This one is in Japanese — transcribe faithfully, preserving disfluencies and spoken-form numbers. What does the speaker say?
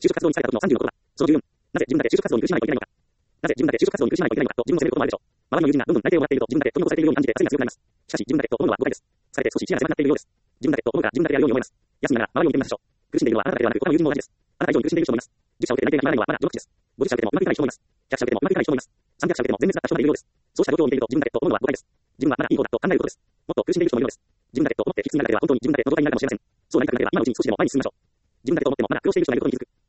就職活動に疲れた時のさんじゅうのことだ。そのじゅうよん、なぜ自分だけ就職活動に苦しまないといけないのか。なぜ自分だけ就職活動に苦しまないといけないのかと自分を責めることもあるでしょう。周りの友人がどんどん内定をもらっていると自分だけ取り残されているように感じて焦りが強くなります。しかし自分だけと思うのは誤解です。疲れて少し視野が狭くなっているようです。自分だけと思うが自分だけであるように思います。休みながら周りを見てみましょう。苦しんでいるのはあなただけではなく他の友人も同じです。あなた以上に苦しんでいる人もいます。じゅっ社を受けて内定が決まらないのはまだ序の口です。ごじゅっ社を受けてもうまくいかない人もいます。ひゃく社を受けてもうまくいかない人もいます。さんびゃく社を受けても全滅だった人までいるようです。そうした状況を見ていると自分だけと思うのは誤解です。自分はまだいい方だと考えることです。もっと苦しんでいる人もいるのです。自分だけと思って引き継ぎながらでは本当に自分だけの状態になるかもしれません。そうなりたくなければ今のうちに少しでも前に進みましょう。自分だけと思ってもまだ苦労している人がいることに気づく。